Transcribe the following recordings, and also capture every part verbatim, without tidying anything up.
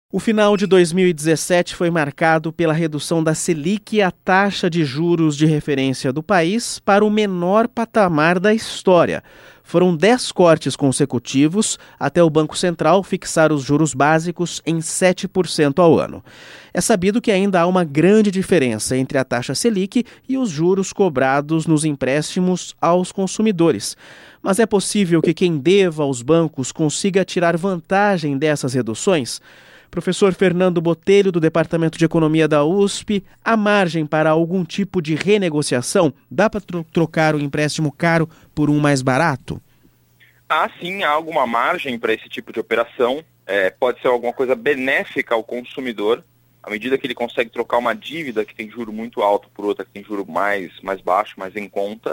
O final de dois mil e dezessete foi marcado pela redução da Selic, a taxa de juros de referência do país, para o menor patamar da história. Foram dez cortes consecutivos até o Banco Central fixar os juros básicos em sete por cento ao ano. É sabido que ainda há uma grande diferença entre a taxa Selic e os juros cobrados nos empréstimos aos consumidores. Mas é possível que quem deva aos bancos consiga tirar vantagem dessas reduções? Professor Fernando Botelho, do Departamento de Economia da U S P, há margem para algum tipo de renegociação? Dá para tro- trocar o empréstimo caro por um mais barato? Há sim, há alguma margem para esse tipo de operação. É, pode ser alguma coisa benéfica ao consumidor, à medida que ele consegue trocar uma dívida que tem juro muito alto por outra que tem juro mais, mais baixo, mais em conta.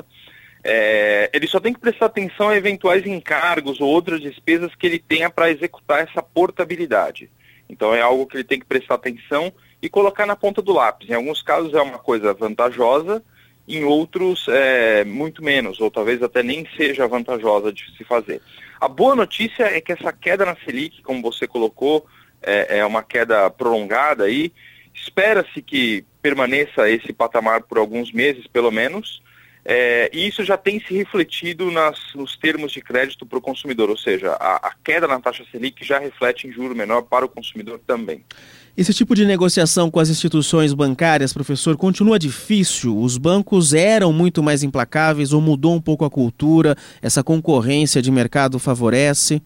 É, ele só tem que prestar atenção a eventuais encargos ou outras despesas que ele tenha para executar essa portabilidade. Então é algo que ele tem que prestar atenção e colocar na ponta do lápis. Em alguns casos é uma coisa vantajosa, em outros é muito menos, ou talvez até nem seja vantajosa de se fazer. A boa notícia é que essa queda na Selic, como você colocou, é, é uma queda prolongada aí. Espera-se que permaneça esse patamar por alguns meses, pelo menos. É, e isso já tem se refletido nas, nos termos de crédito para o consumidor, ou seja, a, a queda na taxa Selic já reflete em juro menor para o consumidor também. Esse tipo de negociação com as instituições bancárias, professor, continua difícil? Os bancos eram muito mais implacáveis ou mudou um pouco a cultura? Essa concorrência de mercado favorece?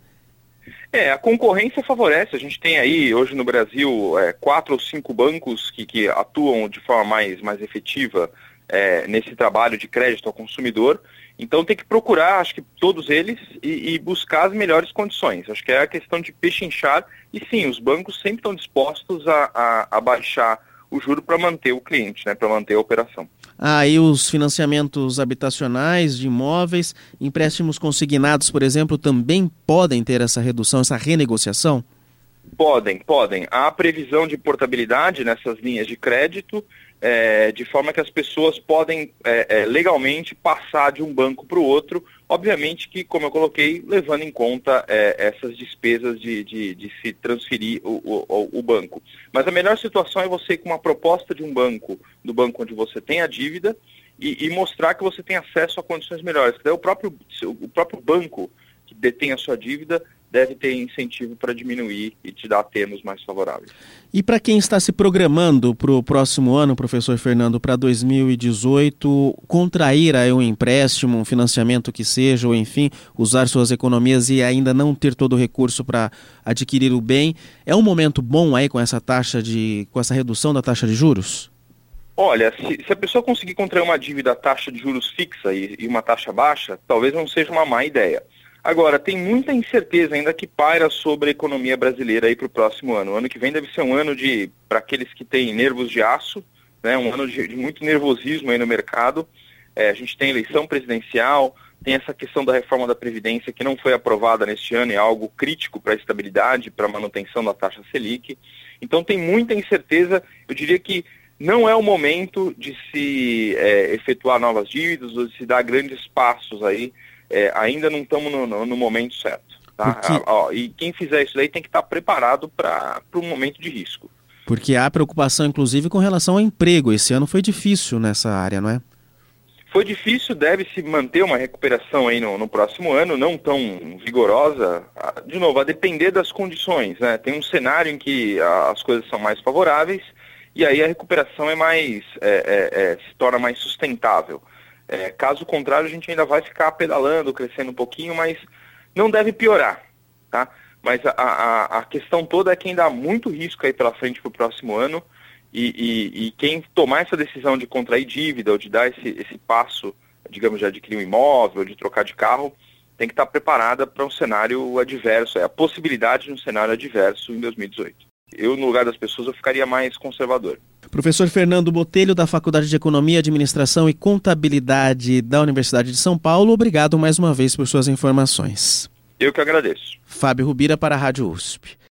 É, a concorrência favorece. A gente tem aí, hoje no Brasil, é, quatro ou cinco bancos que, que atuam de forma mais, mais efetiva É, nesse trabalho de crédito ao consumidor. Então tem que procurar, acho que todos eles, e, e buscar as melhores condições. Acho que é a questão de pechinchar, e sim, os bancos sempre estão dispostos a, a, a baixar o juro para manter o cliente, né, para manter a operação. Ah, e os financiamentos habitacionais de imóveis, empréstimos consignados, por exemplo, também podem ter essa redução, essa renegociação? Podem, podem. Há previsão de portabilidade nessas linhas de crédito, é, de forma que as pessoas podem é, é, legalmente passar de um banco para o outro, obviamente que, como eu coloquei, levando em conta é, essas despesas de, de, de se transferir o, o, o banco. Mas a melhor situação é você, com uma proposta de um banco, do banco onde você tem a dívida, e, e mostrar que você tem acesso a condições melhores. Que daí o próprio, o próprio banco que detém a sua dívida deve ter incentivo para diminuir e te dar termos mais favoráveis. E para quem está se programando para o próximo ano, professor Fernando, para dois mil e dezoito, contrair aí um empréstimo, um financiamento que seja, ou enfim, usar suas economias e ainda não ter todo o recurso para adquirir o bem, é um momento bom aí com essa taxa de, com essa redução da taxa de juros? Olha, se, se a pessoa conseguir contrair uma dívida a taxa de juros fixa e, e uma taxa baixa, talvez não seja uma má ideia. Agora, tem muita incerteza ainda que paira sobre a economia brasileira aí para o próximo ano. O ano que vem deve ser um ano de, para aqueles que têm nervos de aço, né, um ano de, de muito nervosismo aí no mercado. É, a gente tem eleição presidencial, tem essa questão da reforma da Previdência que não foi aprovada neste ano, é algo crítico para a estabilidade, para a manutenção da taxa Selic. Então tem muita incerteza. Eu diria que não é o momento de se é, efetuar novas dívidas ou de se dar grandes passos aí. É, ainda não estamos no, no, no momento certo. Tá? Porque... Ah, ó, e quem fizer isso daí tem que estar preparado para um momento de risco. Porque há preocupação, inclusive, com relação ao emprego. Esse ano foi difícil nessa área, não é? Foi difícil, deve-se manter uma recuperação aí no, no próximo ano, não tão vigorosa. De novo, a depender das condições, né? Tem um cenário em que as coisas são mais favoráveis e aí a recuperação é mais, é, é, é, se torna mais sustentável. É, caso contrário, a gente ainda vai ficar pedalando, crescendo um pouquinho, mas não deve piorar, tá? Mas a, a, a questão toda é que ainda há muito risco aí pela frente para o próximo ano e, e, e quem tomar essa decisão de contrair dívida ou de dar esse, esse passo, digamos, de adquirir um imóvel, de trocar de carro, tem que estar preparada para um cenário adverso, é a possibilidade de um cenário adverso em dois mil e dezoito. Eu, no lugar das pessoas, eu ficaria mais conservador. Professor Fernando Botelho, da Faculdade de Economia, Administração e Contabilidade da Universidade de São Paulo, obrigado mais uma vez por suas informações. Eu que agradeço. Fábio Rubira para a Rádio U S P.